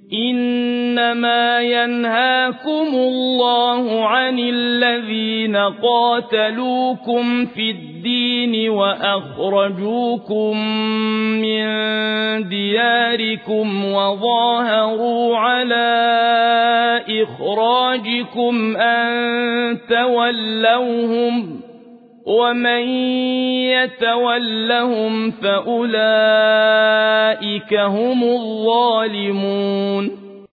إنما ينهاكم الله عن الذين قاتلوكم في الدين وأخرجوكم من دياركم وظاهروا على إخراجكم أن تولوهم ومن يتولهم فأولئك هم الظالمون